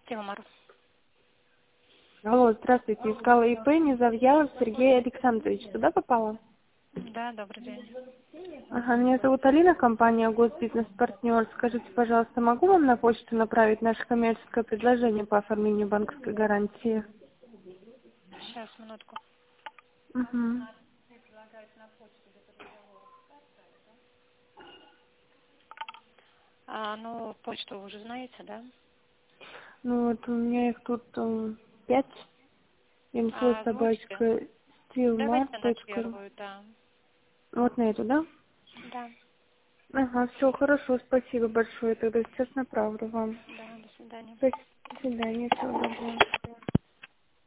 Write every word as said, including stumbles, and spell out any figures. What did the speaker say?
Тилмар. Алло, здравствуйте. Искала ИП Незавьялов Сергей Александрович. Туда попала? Да, добрый день. Ага, меня зовут Алина, компания Госбизнес Партнер. Скажите, пожалуйста, могу вам на почту направить наше коммерческое предложение по оформлению банковской гарантии? Сейчас, минутку. Угу. А, ну, почту вы уже знаете, да? Ну вот у меня их тут э, пять. Инфо А, озвучьте. собачка Давайте на stillmart.ru. первую, да. Вот на эту, да? Да, Ага, все хорошо, спасибо большое. Тогда сейчас направлю вам. да, до свидания. До свидания, всего доброго.